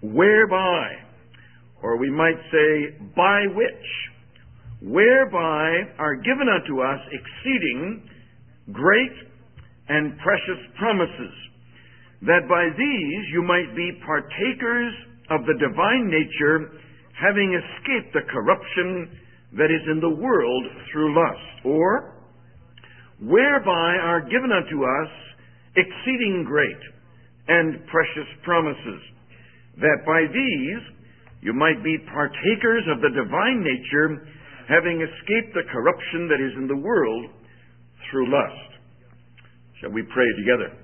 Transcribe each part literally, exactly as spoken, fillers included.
whereby, or we might say, by which, whereby are given unto us exceeding great and precious promises, that by these you might be partakers of the divine nature, having escaped the corruption that is in the world through lust. Or, whereby are given unto us exceeding great and precious promises, that by these you might be partakers of the divine nature, having escaped the corruption that is in the world through lust. Shall we pray together?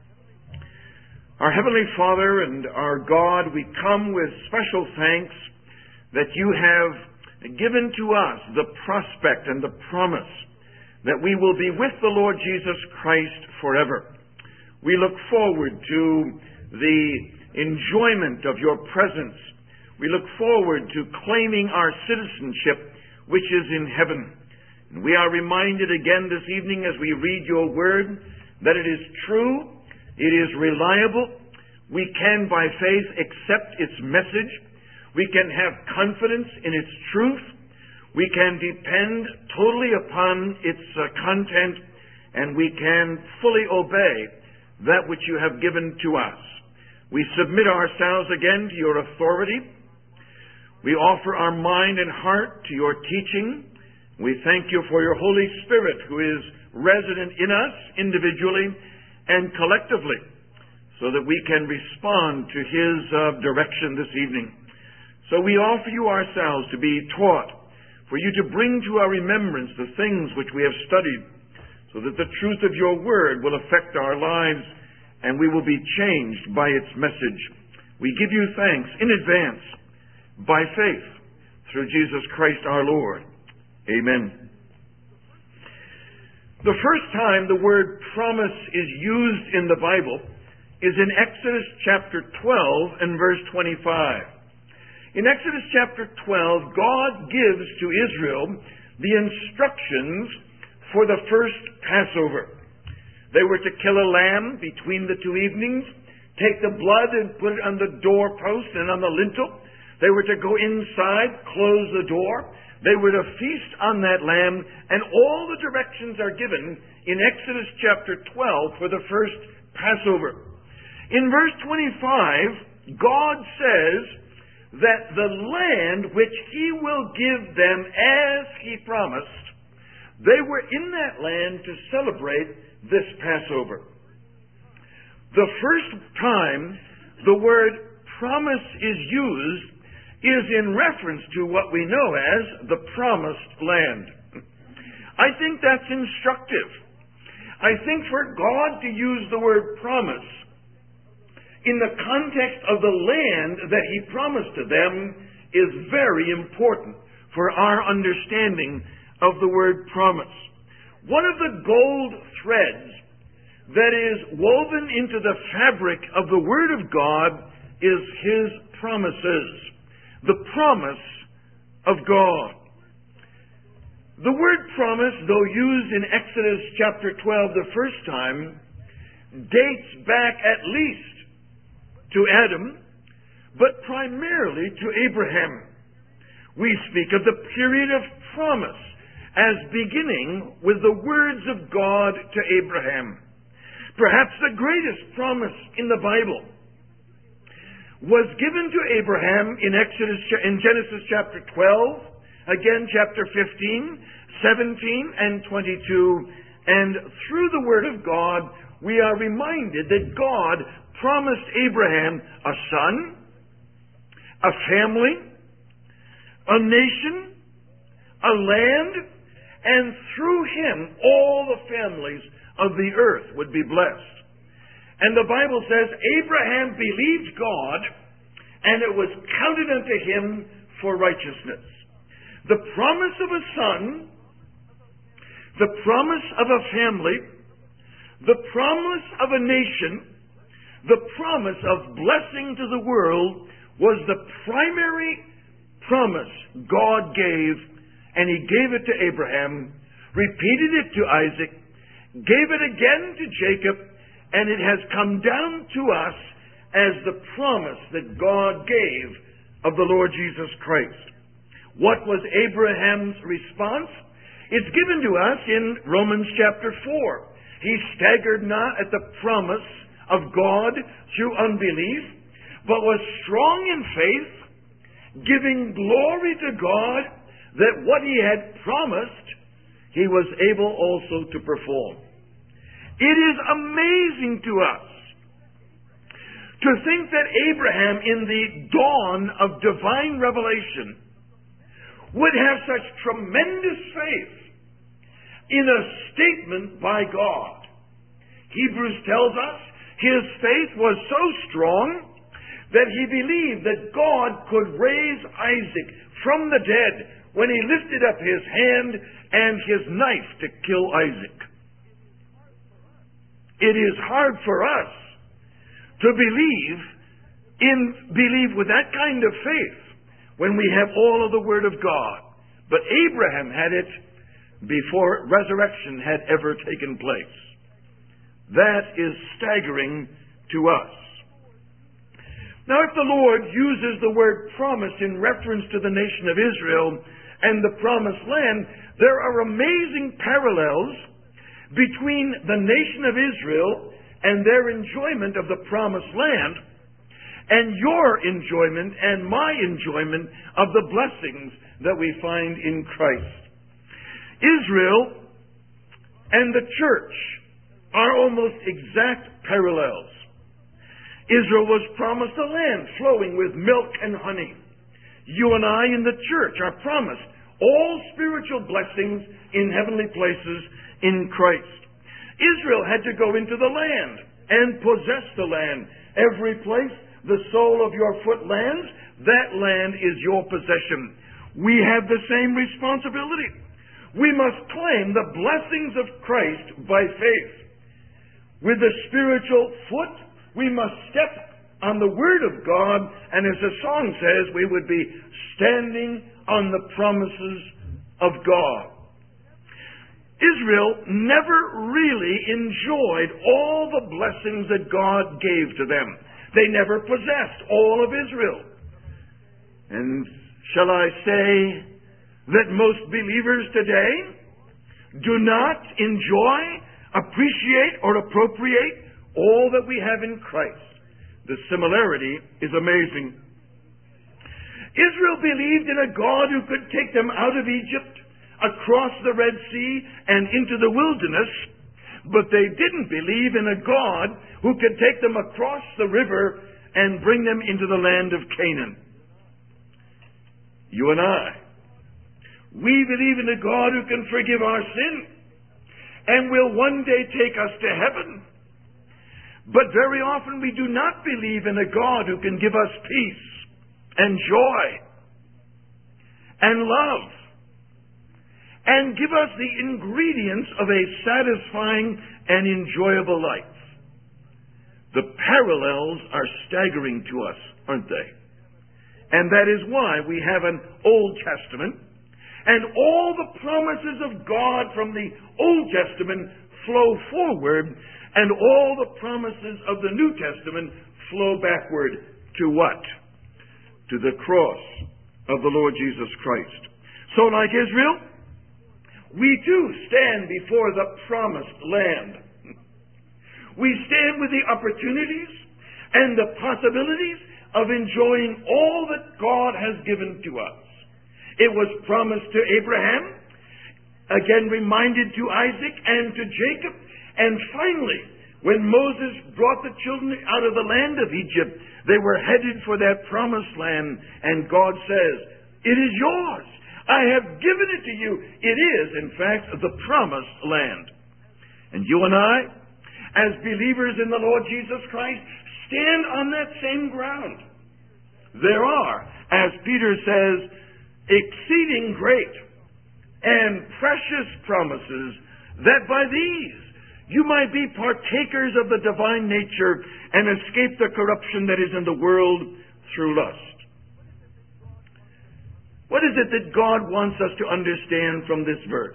Our Heavenly Father and our God, we come with special thanks that you have given to us the prospect and the promise that we will be with the Lord Jesus Christ forever. We look forward to the enjoyment of your presence. We look forward to claiming our citizenship, which is in heaven. And we are reminded again this evening as we read your word that it is true, it is reliable. We can by faith accept its message. We can have confidence in its truth. We can depend totally upon its uh, content, and we can fully obey that which you have given to us. We submit ourselves again to your authority. We offer our mind and heart to your teaching. We thank you for your Holy Spirit, who is resident in us individually and collectively, so that we can respond to his uh, direction this evening. So we offer you ourselves to be taught, for you to bring to our remembrance the things which we have studied, so that the truth of your word will affect our lives and we will be changed by its message. We give you thanks in advance, by faith, through Jesus Christ our Lord. Amen. The first time the word promise is used in the Bible is in Exodus chapter twelve and verse twenty-five. In Exodus chapter twelve, God gives to Israel the instructions for the first Passover. They were to kill a lamb between the two evenings, take the blood and put it on the doorpost and on the lintel. They were to go inside, close the door. They were to feast on that lamb, and all the directions are given in Exodus chapter twelve for the first Passover. In verse twenty-five, God says that the land which he will give them as he promised, they were in that land to celebrate this Passover. The first time the word promise is used is in reference to what we know as the promised land. I think that's instructive. I think for God to use the word promise in the context of the land that he promised to them is very important for our understanding of the word promise. One of the gold threads that is woven into the fabric of the Word of God is his promises. The promise of God. The word promise, though used in Exodus chapter twelve the first time, dates back at least to Adam, but primarily to Abraham. We speak of the period of promise as beginning with the words of God to Abraham. Perhaps the greatest promise in the Bible was given to Abraham in Exodus, in Genesis chapter twelve, again chapter fifteen, seventeen, and twenty-two. And through the Word of God, we are reminded that God promised Abraham a son, a family, a nation, a land, and through him all the families of the earth would be blessed. And the Bible says, Abraham believed God, and it was counted unto him for righteousness. The promise of a son, the promise of a family, the promise of a nation, the promise of blessing to the world was the primary promise God gave, and he gave it to Abraham, repeated it to Isaac, gave it again to Jacob, and it has come down to us as the promise that God gave of the Lord Jesus Christ. What was Abraham's response? It's given to us in Romans chapter four. He staggered not at the promise of God through unbelief, but was strong in faith, giving glory to God that what he had promised, he was able also to perform. It is amazing to us to think that Abraham, in the dawn of divine revelation, would have such tremendous faith in a statement by God. Hebrews tells us his faith was so strong that he believed that God could raise Isaac from the dead when he lifted up his hand and his knife to kill Isaac. It is hard for us to believe in believe with that kind of faith when we have all of the Word of God. But Abraham had it before resurrection had ever taken place. That is staggering to us. Now, if the Lord uses the word promise in reference to the nation of Israel and the promised land, there are amazing parallels between the nation of Israel and their enjoyment of the promised land and your enjoyment and my enjoyment of the blessings that we find in Christ. Israel and the church are almost exact parallels. Israel was promised a land flowing with milk and honey. You and I in the church are promised all spiritual blessings in heavenly places in Christ. Israel had to go into the land and possess the land. Every place the sole of your foot lands, that land is your possession. We have the same responsibility. We must claim the blessings of Christ by faith. With the spiritual foot, we must step on the Word of God, and as the song says, we would be standing on the promises of God. Israel never really enjoyed all the blessings that God gave to them. They never possessed all of Israel. And shall I say that most believers today do not enjoy, appreciate, or appropriate all that we have in Christ? The similarity is amazing. Israel believed in a God who could take them out of Egypt, across the Red Sea, and into the wilderness, but they didn't believe in a God who could take them across the river and bring them into the land of Canaan. You and I, we believe in a God who can forgive our sin and will one day take us to heaven. But very often we do not believe in a God who can give us peace and joy and love and give us the ingredients of a satisfying and enjoyable life. The parallels are staggering to us, aren't they? And that is why we have an Old Testament, and all the promises of God from the Old Testament flow forward, and all the promises of the New Testament flow backward to what? To the cross of the Lord Jesus Christ. So like Israel, we too stand before the promised land. We stand with the opportunities and the possibilities of enjoying all that God has given to us. It was promised to Abraham, again reminded to Isaac and to Jacob, and finally, when Moses brought the children out of the land of Egypt, they were headed for that promised land, and God says, "It is yours. I have given it to you." It is, in fact, the promised land. And you and I, as believers in the Lord Jesus Christ, stand on that same ground. There are, as Peter says, exceeding great and precious promises, that by these you might be partakers of the divine nature and escape the corruption that is in the world through lust. What is it that God wants us to understand from this verse?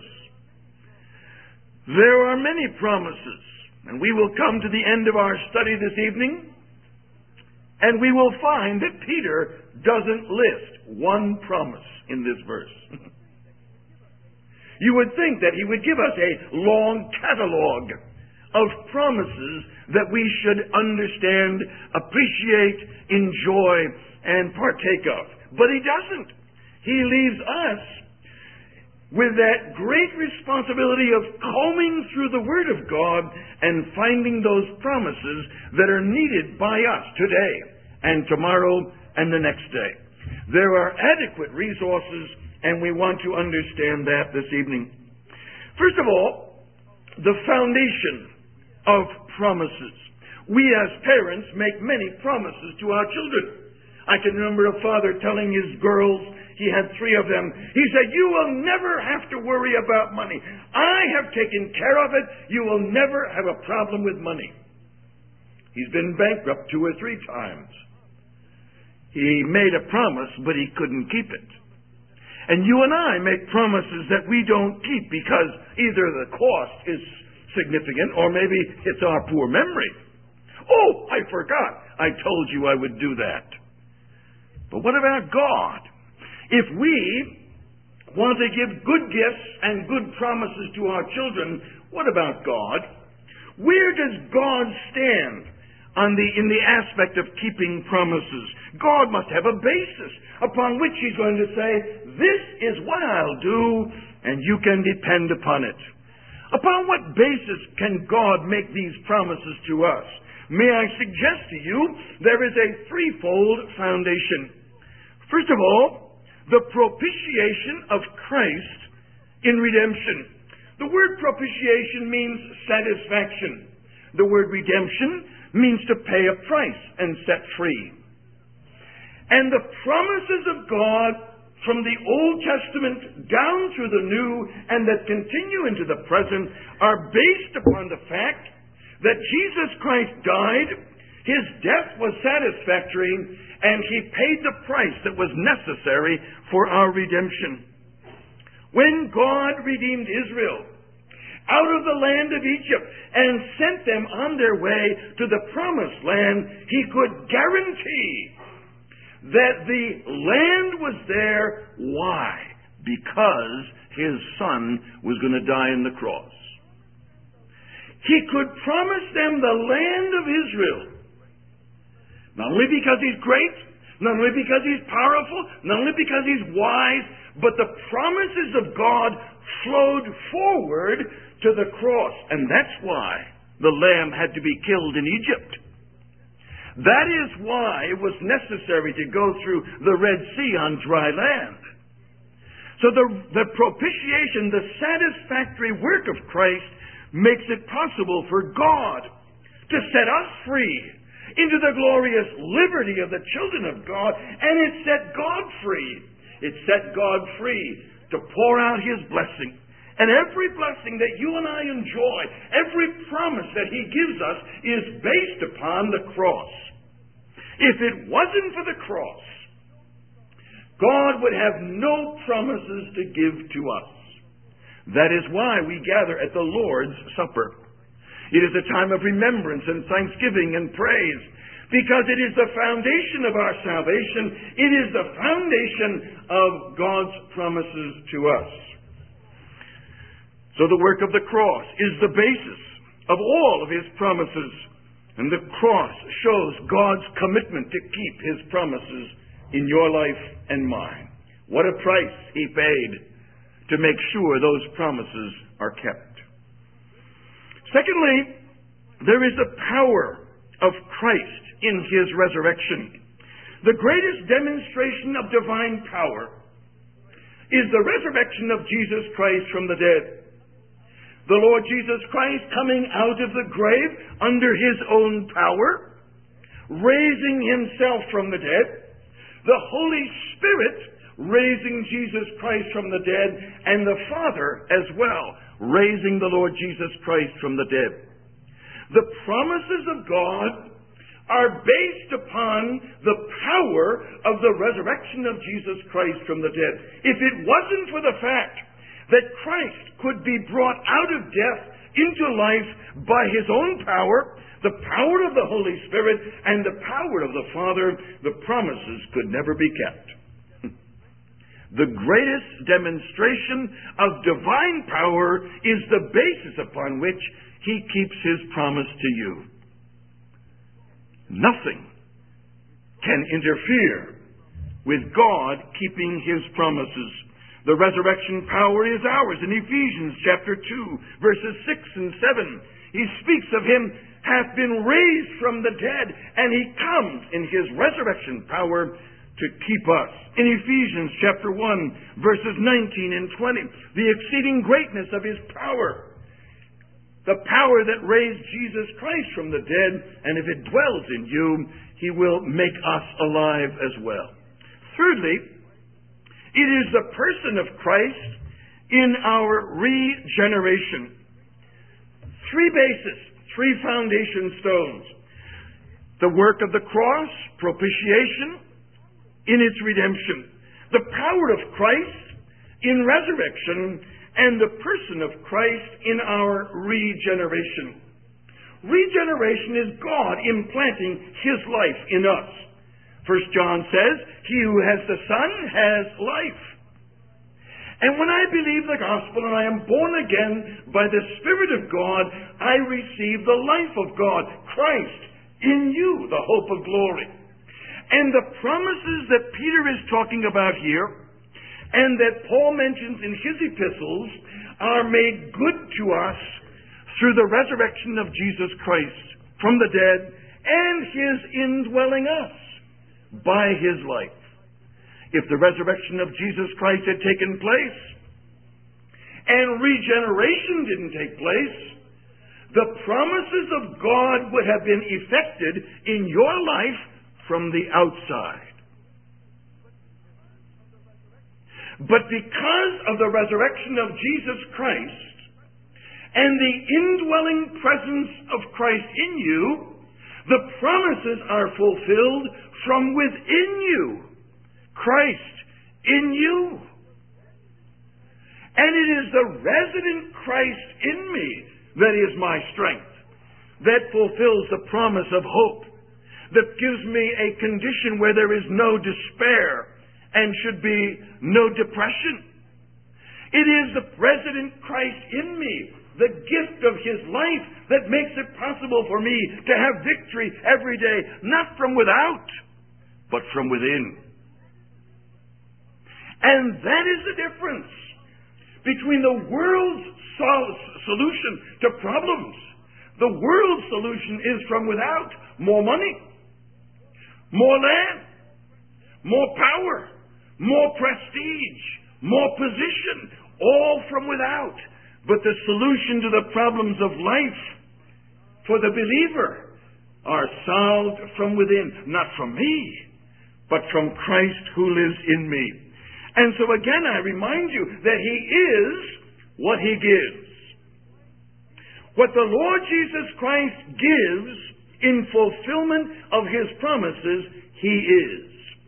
There are many promises, and we will come to the end of our study this evening. And we will find that Peter doesn't list one promise in this verse. You would think that he would give us a long catalog of promises that we should understand, appreciate, enjoy, and partake of. But he doesn't. He leaves us with that great responsibility of combing through the Word of God and finding those promises that are needed by us today and tomorrow and the next day. There are adequate resources, and we want to understand that this evening. First of all, the foundation of promises. We as parents make many promises to our children. I can remember a father telling his girls, he had three of them, he said, "You will never have to worry about money. I have taken care of it. You will never have a problem with money." He's been bankrupt two or three times. He made a promise, but he couldn't keep it. And you and I make promises that we don't keep because either the cost is significant or maybe it's our poor memory. Oh, I forgot. I told you I would do that. But what about God? If we want to give good gifts and good promises to our children, what about God? Where does God stand on the in the aspect of keeping promises? God must have a basis upon which he's going to say, "This is what I'll do, and you can depend upon it." Upon what basis can God make these promises to us? May I suggest to you, there is a threefold foundation. First of all, the propitiation of Christ in redemption. The word propitiation means satisfaction. The word redemption means to pay a price and set free. And the promises of God from the Old Testament down through the New and that continue into the present are based upon the fact that Jesus Christ died, his death was satisfactory, and he paid the price that was necessary for our redemption. When God redeemed Israel out of the land of Egypt and sent them on their way to the promised land, he could guarantee that the land was there. Why? Because his son was going to die on the cross. He could promise them the land of Israel, not only because he's great, not only because he's powerful, not only because he's wise, but the promises of God flowed forward to the cross. And that's why the lamb had to be killed in Egypt. That is why it was necessary to go through the Red Sea on dry land. So the, the propitiation, the satisfactory work of Christ, makes it possible for God to set us free into the glorious liberty of the children of God, and it set God free. It set God free to pour out his blessing. And every blessing that you and I enjoy, every promise that he gives us, is based upon the cross. If it wasn't for the cross, God would have no promises to give to us. That is why we gather at the Lord's Supper. It is a time of remembrance and thanksgiving and praise, because it is the foundation of our salvation. It is the foundation of God's promises to us. So the work of the cross is the basis of all of his promises. And the cross shows God's commitment to keep his promises in your life and mine. What a price he paid to make sure those promises are kept. Secondly, there is the power of Christ in his resurrection. The greatest demonstration of divine power is the resurrection of Jesus Christ from the dead. The Lord Jesus Christ coming out of the grave under his own power, raising himself from the dead, the Holy Spirit raising Jesus Christ from the dead, and the Father as well raising the Lord Jesus Christ from the dead. The promises of God are based upon the power of the resurrection of Jesus Christ from the dead. If it wasn't for the fact that Christ could be brought out of death into life by his own power, the power of the Holy Spirit, and the power of the Father, the promises could never be kept. The greatest demonstration of divine power is the basis upon which He keeps His promise to you. Nothing can interfere with God keeping His promises. The resurrection power is ours. In Ephesians chapter two, verses six and seven, he speaks of Him hath been raised from the dead, and He comes in His resurrection power to keep us. In Ephesians chapter one, verses nineteen and twenty, the exceeding greatness of His power, the power that raised Jesus Christ from the dead, and if it dwells in you, He will make us alive as well. Thirdly, it is the person of Christ in our regeneration. Three bases, three foundation stones. The work of the cross, propitiation, in its redemption. The power of Christ in resurrection, and the person of Christ in our regeneration. Regeneration is God implanting His life in us. First John says, he who has the Son has life. And when I believe the gospel and I am born again by the Spirit of God, I receive the life of God, Christ, in you, the hope of glory. And the promises that Peter is talking about here, and that Paul mentions in his epistles, are made good to us through the resurrection of Jesus Christ from the dead and His indwelling us by His life. If the resurrection of Jesus Christ had taken place and regeneration didn't take place, the promises of God would have been effected in your life from the outside. But because of the resurrection of Jesus Christ and the indwelling presence of Christ in you, the promises are fulfilled from within you. Christ in you. And it is the resident Christ in me that is my strength, that fulfills the promise of hope, that gives me a condition where there is no despair and should be no depression. It is the resident Christ in me, the gift of His life, that makes it possible for me to have victory every day, not from without, but from within. And that is the difference between the world's sol- solution to problems. The world's solution is from without. More money, more land, more power, more prestige, more position, all from without. But the solution to the problems of life for the believer are solved from within, not from me, but from Christ who lives in me. And so again, I remind you that He is what He gives. What the Lord Jesus Christ gives in fulfillment of His promises, He is.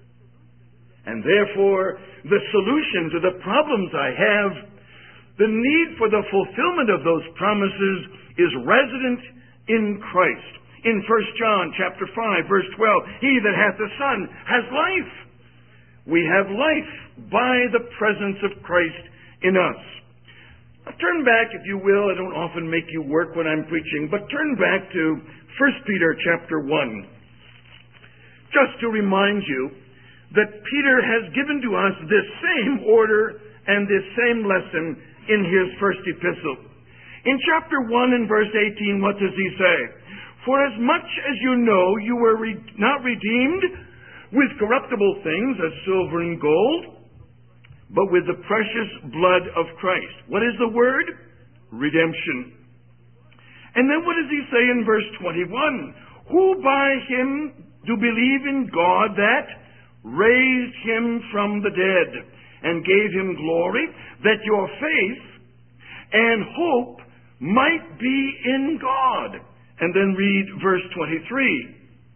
And therefore, the solution to the problems I have, the need for the fulfillment of those promises, is resident in Christ. In First John chapter five, verse twelve, he that hath the Son has life. We have life by the presence of Christ in us. Now, turn back, if you will. I don't often make you work when I'm preaching, but turn back to First Peter chapter one. Just to remind you that Peter has given to us this same order and this same lesson in his first epistle. In chapter one and verse eighteen, what does he say? For as much as you know you were re- not redeemed with corruptible things as silver and gold, but with the precious blood of Christ. What is the word? Redemption. And then what does he say in verse twenty-one? Who by Him do believe in God that raised Him from the dead and gave Him glory, that your faith and hope might be in God. And then read verse twenty-three.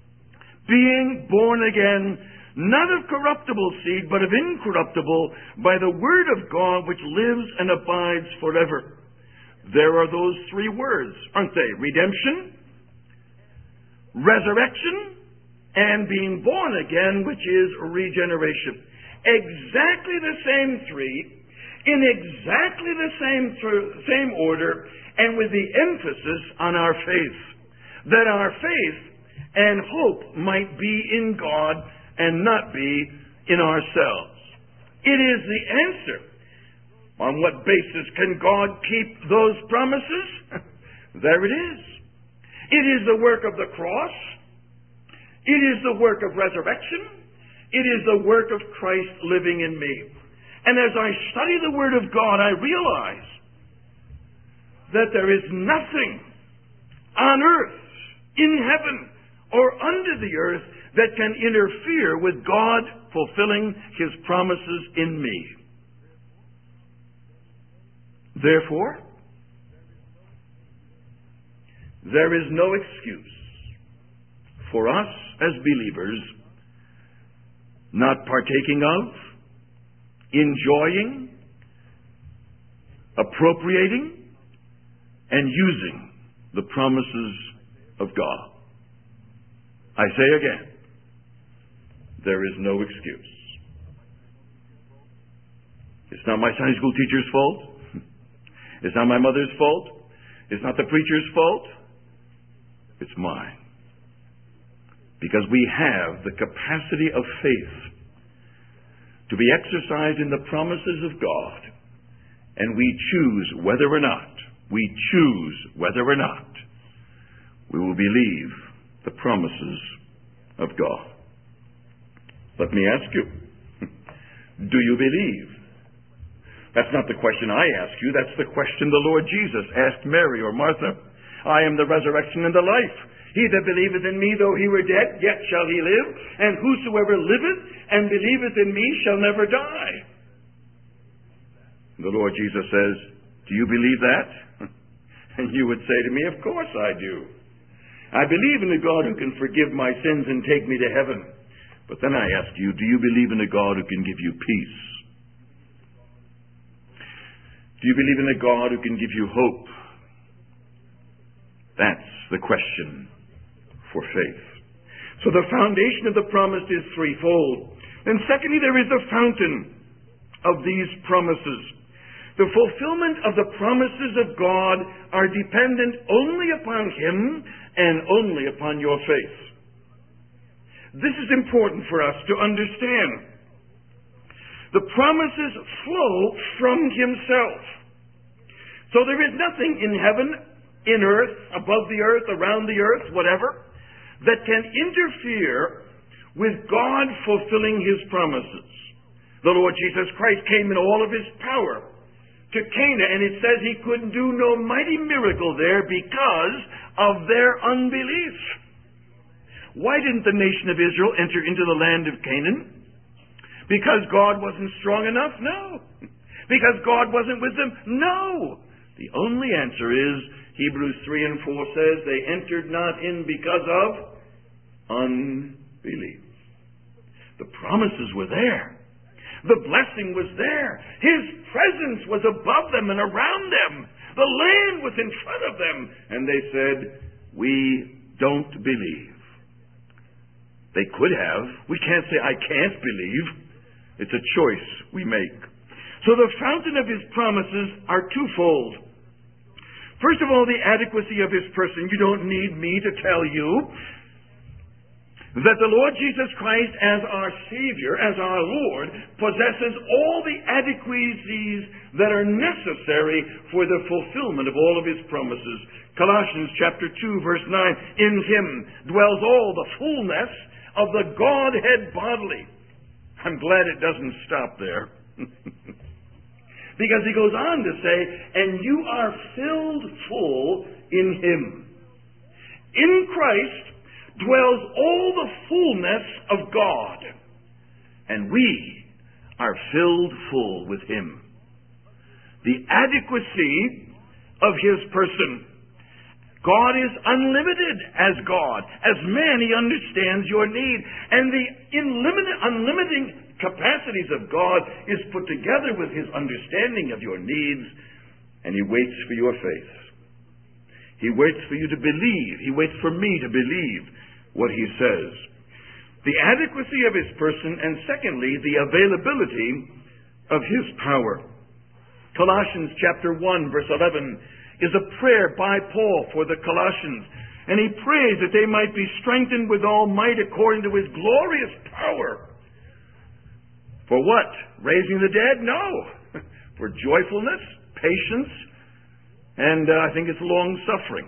Being born again, not of corruptible seed, but of incorruptible, by the word of God which lives and abides forever. There are those three words, aren't they? Redemption, resurrection, and being born again, which is regeneration. Exactly the same three, in exactly the same, th- same order, and with the emphasis on our faith. That our faith and hope might be in God and not be in ourselves. It is the answer. On what basis can God keep those promises? There it is. It is the work of the cross. It is the work of resurrection. It is the work of Christ living in me. And as I study the Word of God, I realize that there is nothing on earth, in heaven, or under the earth that can interfere with God fulfilling His promises in me. Therefore, there is no excuse for us as believers not partaking of, enjoying, appropriating, and using the promises of God. I say again, there is no excuse. It's not my Sunday school teacher's fault. It's not my mother's fault. It's not the preacher's fault. It's mine. Because we have the capacity of faith to be exercised in the promises of God, and we choose whether or not, we choose whether or not we will believe the promises of God. Let me ask you, do you believe? That's not the question I ask you, that's the question the Lord Jesus asked Mary or Martha. I am the resurrection and the life. He that believeth in me, though he were dead, yet shall he live. And whosoever liveth and believeth in me shall never die. The Lord Jesus says, do you believe that? And you would say to me, of course I do. I believe in a God who can forgive my sins and take me to heaven. But then I ask you, do you believe in a God who can give you peace? Do you believe in a God who can give you hope? That's the question for faith. So the foundation of the promise is threefold. And secondly, there is the fountain of these promises. The fulfillment of the promises of God are dependent only upon Him and only upon your faith. This is important for us to understand. The promises flow from Himself. So there is nothing in heaven, in earth, above the earth, around the earth, whatever, that can interfere with God fulfilling His promises. The Lord Jesus Christ came in all of His power to Cana, and it says He couldn't do no mighty miracle there because of their unbelief. Why didn't the nation of Israel enter into the land of Canaan? Because God wasn't strong enough? No. Because God wasn't with them? No. The only answer is Hebrews three and four says they entered not in because of unbelief. The promises were there. The blessing was there. His presence was above them and around them. The land was in front of them. And they said, we don't believe. They could have. We can't say, I can't believe. It's a choice we make. So the fountain of His promises are twofold. First of all, the adequacy of His person. You don't need me to tell you that the Lord Jesus Christ as our Savior, as our Lord, possesses all the adequacies that are necessary for the fulfillment of all of His promises. Colossians chapter two verse nine, in Him dwells all the fullness of the Godhead bodily. I'm glad it doesn't stop there. Because He goes on to say, and you are filled full in Him. In Christ dwells all the fullness of God, and we are filled full with Him. The adequacy of His person. God is unlimited as God. As man, He understands your need. And the unlimited, unlimiting capacities of God is put together with His understanding of your needs, and He waits for your faith. He waits for you to believe. He waits for me to believe what he says. The adequacy of his person, and secondly, the availability of his power. Colossians chapter one, verse eleven, is a prayer by Paul for the Colossians. And he prays that they might be strengthened with all might according to his glorious power. For what? Raising the dead? No. For joyfulness, patience, and uh, I think it's long-suffering.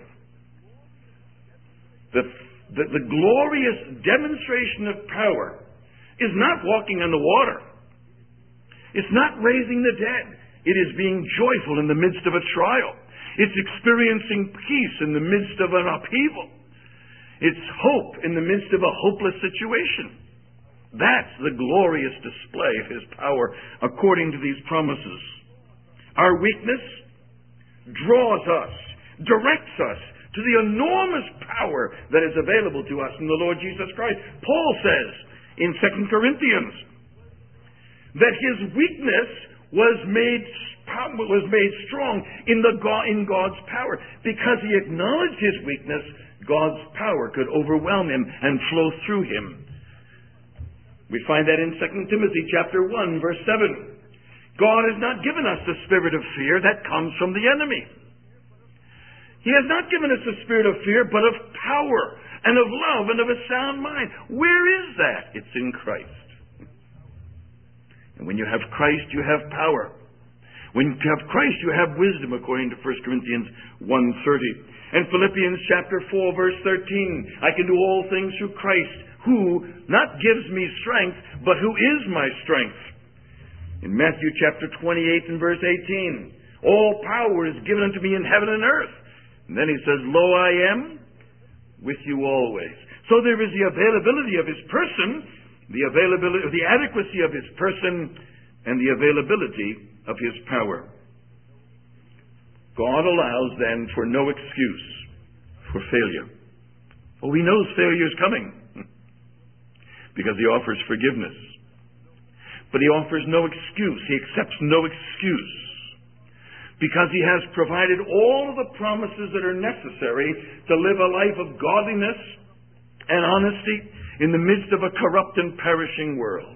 The, the, the glorious demonstration of power is not walking on the water. It's not raising the dead. It is being joyful in the midst of a trial. It's experiencing peace in the midst of an upheaval. It's hope in the midst of a hopeless situation. That's the glorious display of his power according to these promises. Our weakness draws us, directs us to the enormous power that is available to us in the Lord Jesus Christ. Paul says in Second Corinthians that his weakness was made was made strong in the in God's power. Because he acknowledged his weakness, God's power could overwhelm him and flow through him. We find that in Second Timothy chapter one, verse seven. God has not given us the spirit of fear that comes from the enemy. He has not given us a spirit of fear, but of power and of love and of a sound mind. Where is that? It's in Christ. And when you have Christ, you have power. When you have Christ, you have wisdom, according to First Corinthians one thirty. And Philippians chapter four, verse thirteen. I can do all things through Christ, who not gives me strength, but who is my strength. In Matthew chapter twenty-eight and verse eighteen. All power is given unto me in heaven and earth. And then he says, Lo, I am with you always. So there is the availability of his person, the availability, the adequacy of his person, and the availability of his power. God allows then for no excuse for failure. Oh, he knows failure is coming because he offers forgiveness. But he offers no excuse. He accepts no excuse because he has provided all of the promises that are necessary to live a life of godliness and honesty in the midst of a corrupt and perishing world.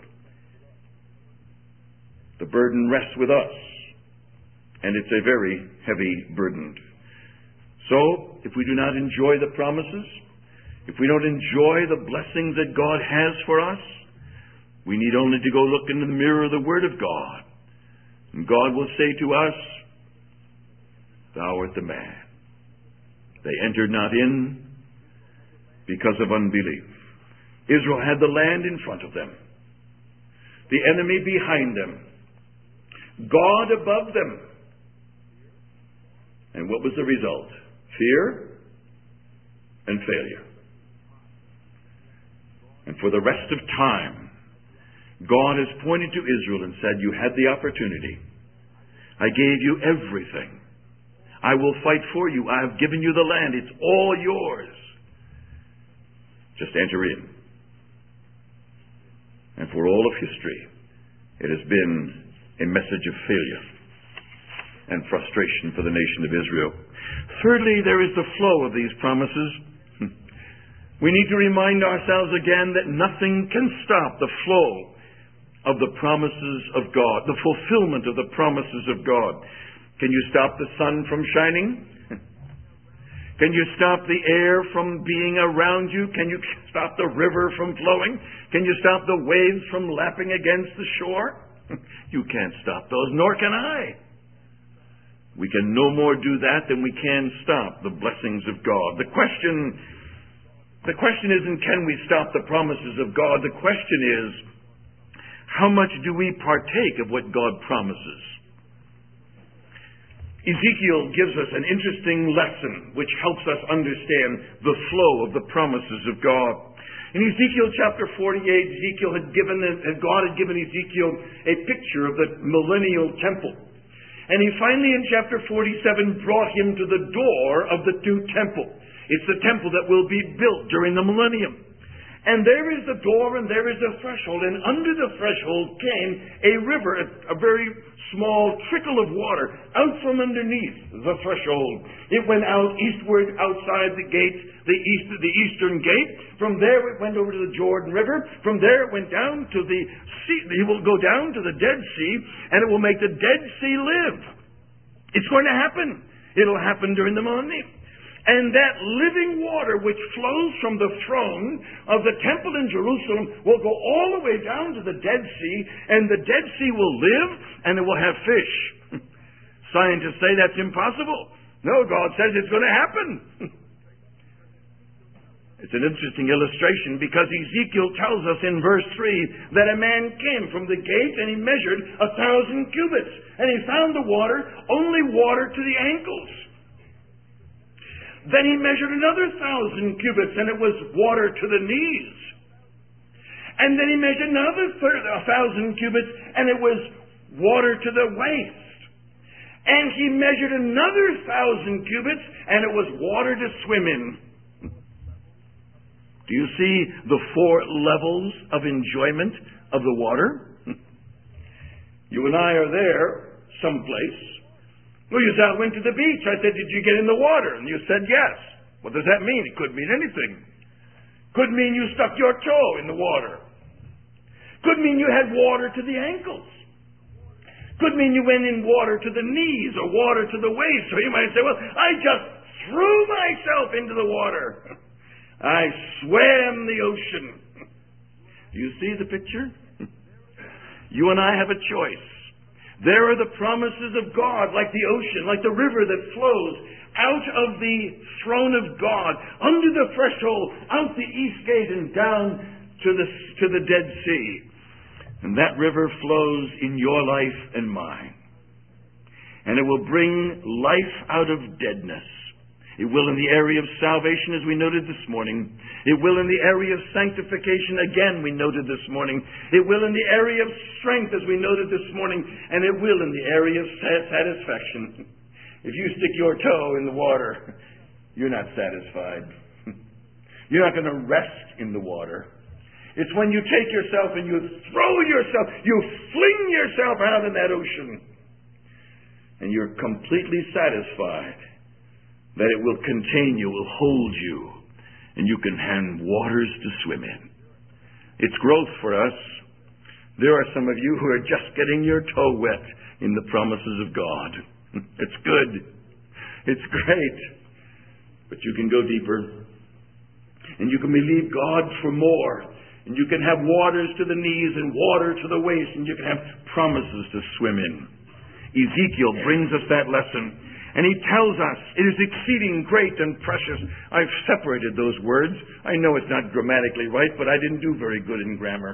The burden rests with us, and it's a very heavy burden. So, if we do not enjoy the promises, if we don't enjoy the blessings that God has for us, we need only to go look into the mirror of the Word of God. And God will say to us, Thou art the man. They entered not in because of unbelief. Israel had the land in front of them, the enemy behind them, God above them. And what was the result? Fear and failure. And for the rest of time, God has pointed to Israel and said, You had the opportunity. I gave you everything. I will fight for you. I have given you the land. It's all yours. Just enter in. And for all of history, it has been a message of failure and frustration for the nation of Israel. Thirdly, there is the flow of these promises. We need to remind ourselves again that nothing can stop the flow of the promises of God, the fulfillment of the promises of God. Can you stop the sun from shining? Can you stop the air from being around you? Can you stop the river from flowing? Can you stop the waves from lapping against the shore? You can't stop those, nor can I. We can no more do that than we can stop the blessings of God. The question, the question isn't can we stop the promises of God? The question is, how much do we partake of what God promises? Ezekiel gives us an interesting lesson which helps us understand the flow of the promises of God. In Ezekiel chapter forty-eight, Ezekiel had given, God had given Ezekiel a picture of the millennial temple. And he finally in chapter forty-seven brought him to the door of the new temple. It's the temple that will be built during the millennium. And there is the door, and there is the threshold, and under the threshold came a river, a, a very small trickle of water, out from underneath the threshold. It went out eastward, outside the gate, the east, the eastern gate. From there it went over to the Jordan River. From there it went down to the sea. It will go down to the Dead Sea, and it will make the Dead Sea live. It's going to happen. It'll happen during the millennium. And that living water which flows from the throne of the temple in Jerusalem will go all the way down to the Dead Sea, and the Dead Sea will live, and it will have fish. Scientists say that's impossible. No, God says it's going to happen. It's an interesting illustration because Ezekiel tells us in verse three that a man came from the gate and he measured a thousand cubits, and he found the water, only water to the ankles. Then he measured another thousand cubits, and it was water to the knees. And then he measured another third, a thousand cubits, and it was water to the waist. And he measured another thousand cubits, and it was water to swim in. Do you see the four levels of enjoyment of the water? You and I are there someplace. Well, you said, I went to the beach. I said, did you get in the water? And you said, yes. What does that mean? It could mean anything. Could mean you stuck your toe in the water. Could mean you had water to the ankles. Could mean you went in water to the knees or water to the waist. So you might say, well, I just threw myself into the water. I swam the ocean. Do you see the picture? You and I have a choice. There are the promises of God, like the ocean, like the river that flows out of the throne of God, under the threshold, out the east gate and down to the, to the Dead Sea. And that river flows in your life and mine. And it will bring life out of deadness. It will in the area of salvation, as we noted this morning. It will in the area of sanctification, again, we noted this morning. It will in the area of strength, as we noted this morning. And it will in the area of satisfaction. If you stick your toe in the water, you're not satisfied. You're not going to rest in the water. It's when you take yourself and you throw yourself, you fling yourself out in that ocean. And you're completely satisfied that it will contain you, will hold you, and you can have waters to swim in. It's growth for us. There are some of you who are just getting your toe wet in the promises of God. It's good. It's great. But you can go deeper. And you can believe God for more. And you can have waters to the knees and water to the waist, and you can have promises to swim in. Ezekiel brings us that lesson. And he tells us it is exceeding great and precious. I've separated those words. I know it's not grammatically right, but I didn't do very good in grammar.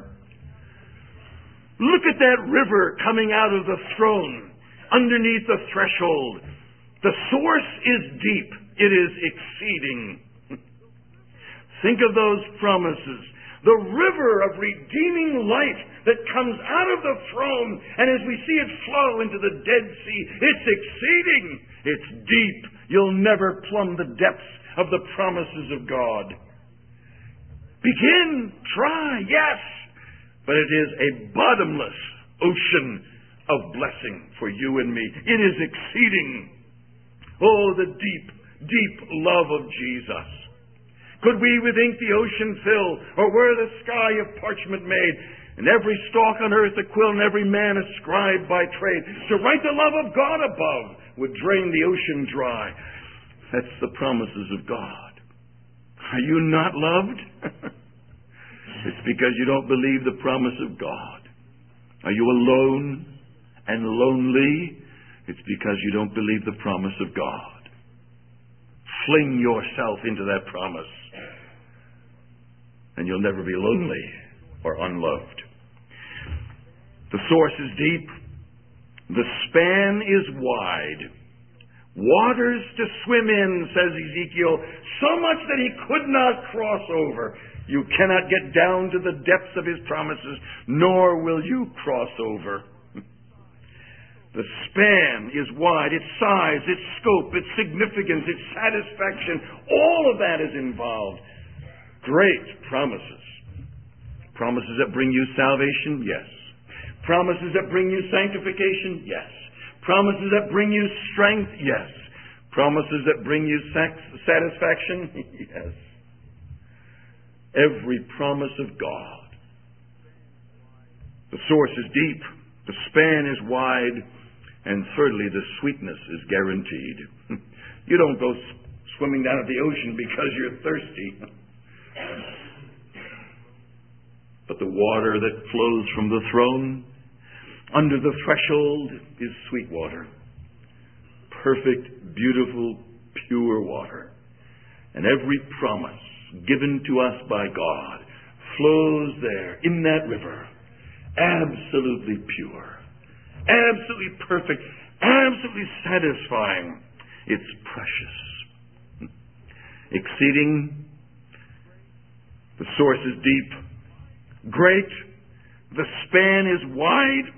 Look at that river coming out of the throne, underneath the threshold. The source is deep. It is exceeding. Think of those promises. The river of redeeming life that comes out of the throne, and as we see it flow into the Dead Sea, it's exceeding. It's deep. You'll never plumb the depths of the promises of God. Begin, try, yes, but it is a bottomless ocean of blessing for you and me. It is exceeding. Oh, the deep, deep love of Jesus. Could we with ink the ocean fill, or were the sky of parchment made, and every stalk on earth a quill, and every man a scribe by trade, to write the love of God above would drain the ocean dry. That's the promises of God. Are you not loved? It's because you don't believe the promise of God. Are you alone and lonely? It's because you don't believe the promise of God. Fling yourself into that promise, and you'll never be lonely or unloved. The source is deep. The span is wide. Waters to swim in, says Ezekiel, so much that he could not cross over. You cannot get down to the depths of his promises, nor will you cross over. The span is wide, its size, its scope, its significance, its satisfaction, all of that is involved. Great promises. Promises that bring you salvation? Yes. Promises that bring you sanctification? Yes. Promises that bring you strength? Yes. Promises that bring you satisfaction? Yes. Every promise of God. The source is deep, the span is wide, and thirdly, the sweetness is guaranteed. You don't go swimming down at the ocean because you're thirsty. But the water that flows from the throne under the threshold is sweet water. Perfect, beautiful, pure water. And every promise given to us by God flows there in that river. Absolutely pure. Absolutely perfect. Absolutely satisfying. It's precious. Exceeding. The source is deep. Great. The span is wide.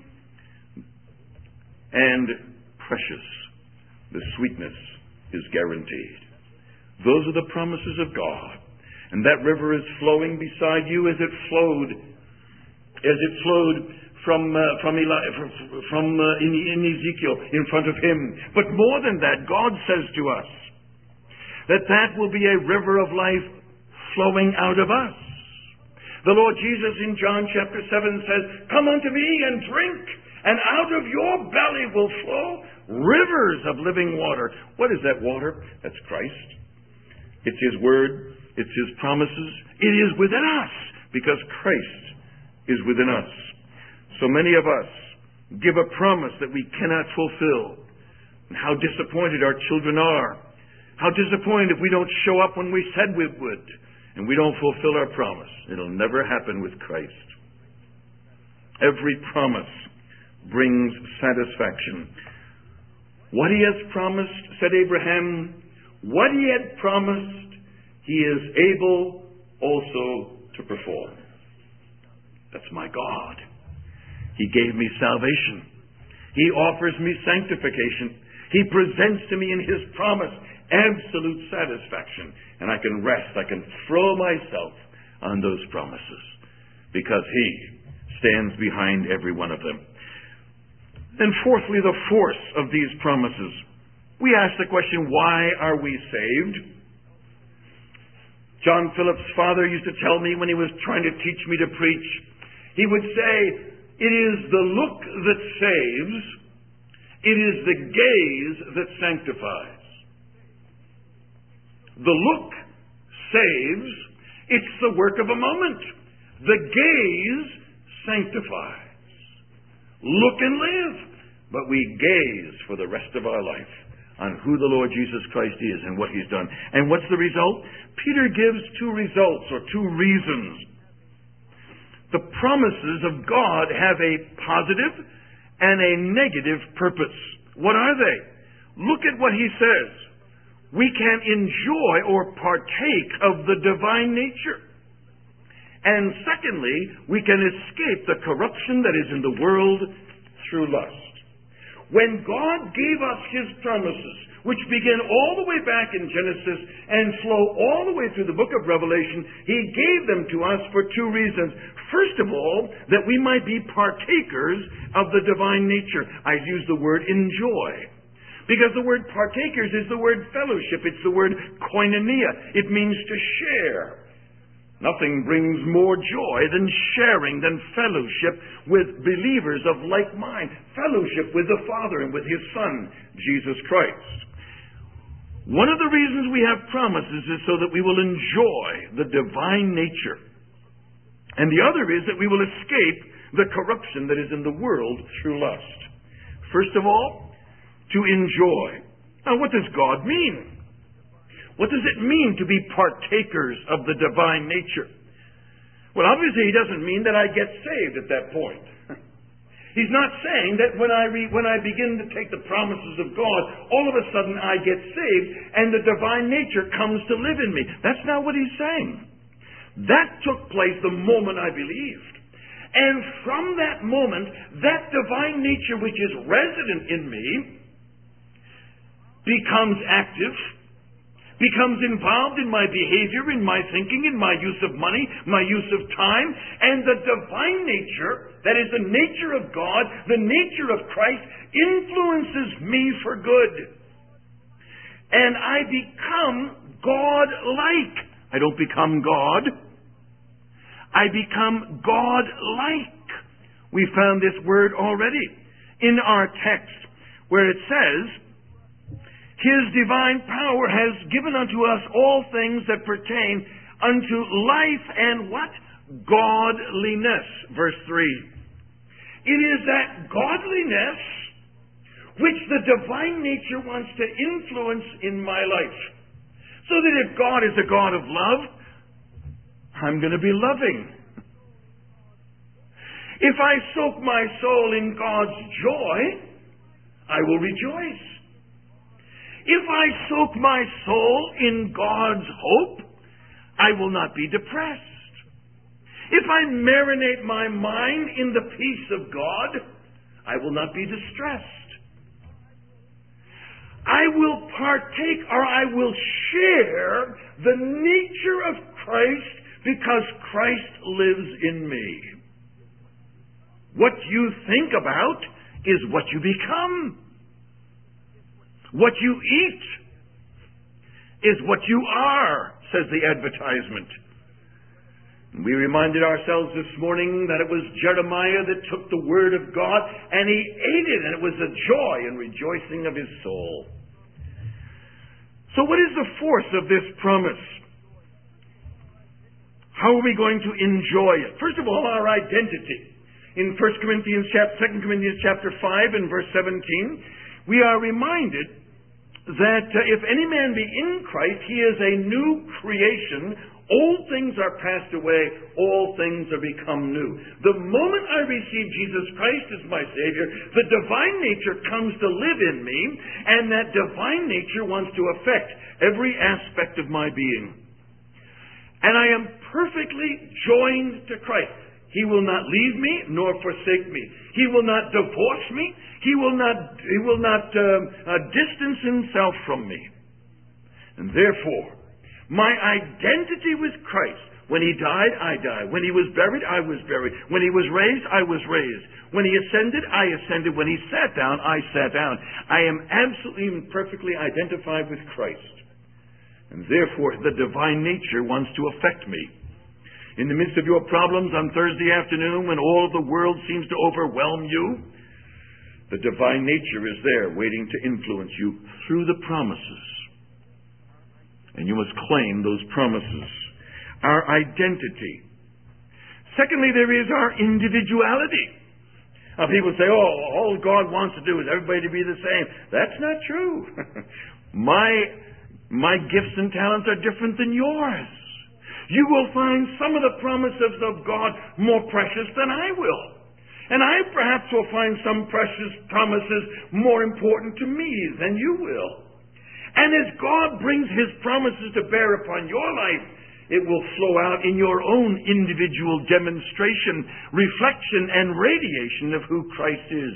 And precious. The sweetness is guaranteed. Those are the promises of God. And that river is flowing beside you as it flowed, as it flowed from uh, from, Eli, from, from uh, in, in Ezekiel in front of him. But more than that, God says to us that that will be a river of life flowing out of us. The Lord Jesus in John chapter seven says, "Come unto me and drink, and out of your belly will flow rivers of living water." What is that water? That's Christ. It's His Word. It's His promises. It is within us because Christ is within us. So many of us give a promise that we cannot fulfill. And how disappointed our children are. How disappointed if we don't show up when we said we would. And we don't fulfill our promise. It'll never happen with Christ. Every promise brings satisfaction. What He has promised, said Abraham, what He had promised, He is able also to perform. That's my God. He gave me salvation. He offers me sanctification. He presents to me in His promise absolute satisfaction. And I can rest. I can throw myself on those promises because He stands behind every one of them. And fourthly, the force of these promises. We ask the question, why are we saved? John Phillips' father used to tell me when he was trying to teach me to preach, he would say, it is the look that saves, it is the gaze that sanctifies. The look saves, it's the work of a moment. The gaze sanctifies. Look and live, but we gaze for the rest of our life on who the Lord Jesus Christ is and what He's done. And what's the result? Peter gives two results or two reasons. The promises of God have a positive and a negative purpose. What are they? Look at what he says. We can enjoy or partake of the divine nature. And secondly, we can escape the corruption that is in the world through lust. When God gave us His promises, which begin all the way back in Genesis and flow all the way through the book of Revelation, He gave them to us for two reasons. First of all, that we might be partakers of the divine nature. I use the word enjoy. Because the word partakers is the word fellowship. It's the word koinonia. It means to share. Nothing brings more joy than sharing, than fellowship with believers of like mind. Fellowship with the Father and with His Son, Jesus Christ. One of the reasons we have promises is so that we will enjoy the divine nature. And the other is that we will escape the corruption that is in the world through lust. First of all, to enjoy. Now, what does God mean? What does it mean to be partakers of the divine nature? Well, obviously He doesn't mean that I get saved at that point. He's not saying that when I re, when I begin to take the promises of God, all of a sudden I get saved and the divine nature comes to live in me. That's not what He's saying. That took place the moment I believed. And from that moment, that divine nature which is resident in me becomes active, becomes involved in my behavior, in my thinking, in my use of money, my use of time, and the divine nature, that is the nature of God, the nature of Christ, influences me for good. And I become God-like. I don't become God. I become God-like. We found this word already in our text where it says, His divine power has given unto us all things that pertain unto life and what? Godliness. Verse three. It is that godliness which the divine nature wants to influence in my life. So that if God is a God of love, I'm going to be loving. If I soak my soul in God's joy, I will rejoice. If I soak my soul in God's hope, I will not be depressed. If I marinate my mind in the peace of God, I will not be distressed. I will partake, or I will share the nature of Christ because Christ lives in me. What you think about is what you become. What you eat is what you are, says the advertisement. We reminded ourselves this morning that it was Jeremiah that took the word of God and he ate it, and it was a joy and rejoicing of his soul. So what is the force of this promise? How are we going to enjoy it? First of all, our identity. In First Corinthians chapter, Second Corinthians chapter five and verse seventeen, we are reminded that uh, if any man be in Christ, he is a new creation. Old things are passed away, all things are become new. The moment I receive Jesus Christ as my Savior, the divine nature comes to live in me, and that divine nature wants to affect every aspect of my being. And I am perfectly joined to Christ. He will not leave me nor forsake me. He will not divorce me. He will not, he will not um, uh, distance himself from me. And therefore, my identity with Christ, when he died, I died. When he was buried, I was buried. When he was raised, I was raised. When he ascended, I ascended. When he sat down, I sat down. I am absolutely and perfectly identified with Christ. And therefore, the divine nature wants to affect me. In the midst of your problems on Thursday afternoon, when all the world seems to overwhelm you, the divine nature is there waiting to influence you through the promises. And you must claim those promises. Our identity. Secondly, there is our individuality. Now, people say, oh, all God wants to do is everybody to be the same. That's not true. my, my gifts and talents are different than yours. You will find some of the promises of God more precious than I will. And I perhaps will find some precious promises more important to me than you will. And as God brings His promises to bear upon your life, it will flow out in your own individual demonstration, reflection, and radiation of who Christ is.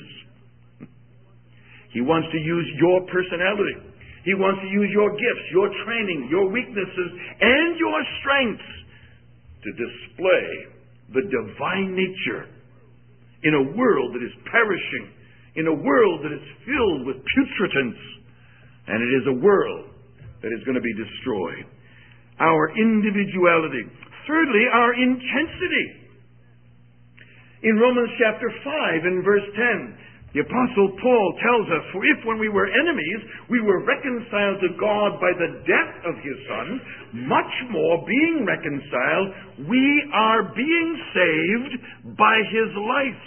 He wants to use your personality. He wants to use your gifts, your training, your weaknesses, and your strengths to display the divine nature in a world that is perishing, in a world that is filled with putridance, and it is a world that is going to be destroyed. Our individuality. Thirdly, our intensity. In Romans chapter five and verse ten, the Apostle Paul tells us, for if when we were enemies, we were reconciled to God by the death of His Son, much more being reconciled, we are being saved by His life.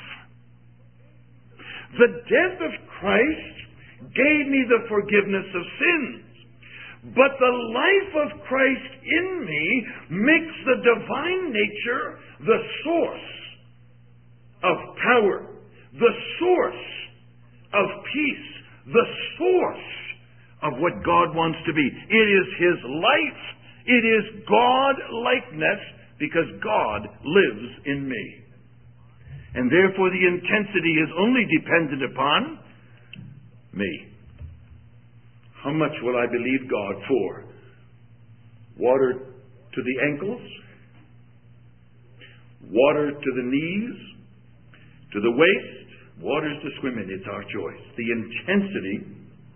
The death of Christ gave me the forgiveness of sins, but the life of Christ in me makes the divine nature the source of power, the source of peace, the source of what God wants to be. It is His life. It is God-likeness because God lives in me. And therefore the intensity is only dependent upon me. How much will I believe God for water to the ankles, water to the knees, to the waist, waters to swim in. It's our choice. The intensity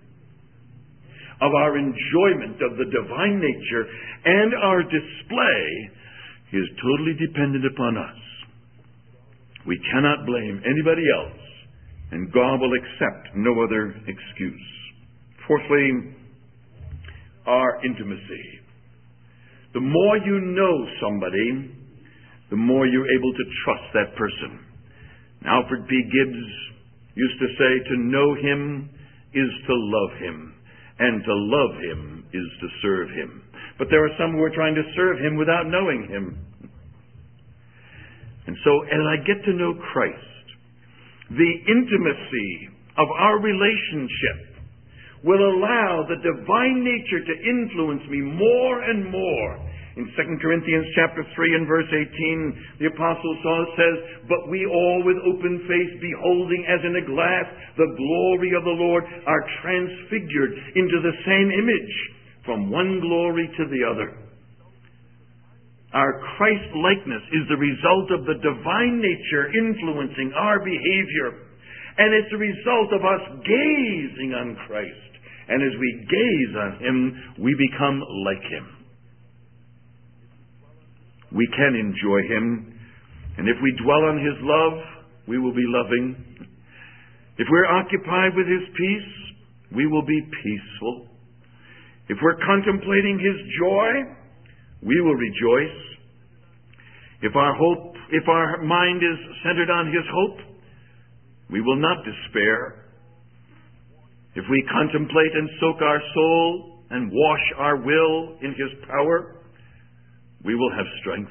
of our enjoyment of the divine nature and our display is totally dependent upon us. We cannot blame anybody else, and God will accept no other excuse. Fourthly, our intimacy. The more you know somebody, the more you're able to trust that person. Alfred P. Gibbs used to say, to know him is to love him, and to love him is to serve him. But there are some who are trying to serve him without knowing him. And so, as I get to know Christ, the intimacy of our relationship will allow the divine nature to influence me more and more. In Second Corinthians chapter three and verse eighteen, the Apostle Saul says, but we all with open face, beholding as in a glass the glory of the Lord, are transfigured into the same image, from one glory to the other. Our Christ-likeness is the result of the divine nature influencing our behavior. And it's a result of us gazing on Christ. And as we gaze on him, we become like him. We can enjoy him. And if we dwell on his love, we will be loving. If we're occupied with his peace, we will be peaceful. If we're contemplating his joy, we will rejoice. If our hope, if our mind is centered on his hope, we will not despair. If we contemplate and soak our soul and wash our will in his power, we will have strength.